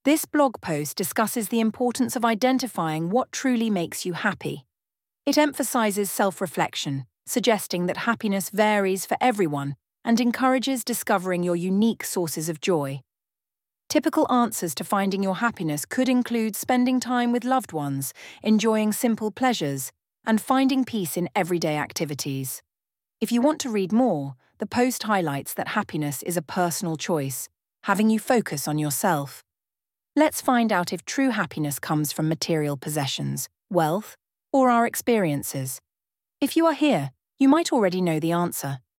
This blog post discusses the importance of identifying what truly makes you happy. It emphasizes self-reflection, suggesting that happiness varies for everyone and encourages discovering your unique sources of joy. Typical answers to finding your happiness could include spending time with loved ones, enjoying simple pleasures, and finding peace in everyday activities. If you want to read more, the post highlights that happiness is a personal choice, having you focus on yourself. Let's find out if true happiness comes from material possessions, wealth, or our experiences. If you are here, you might already know the answer.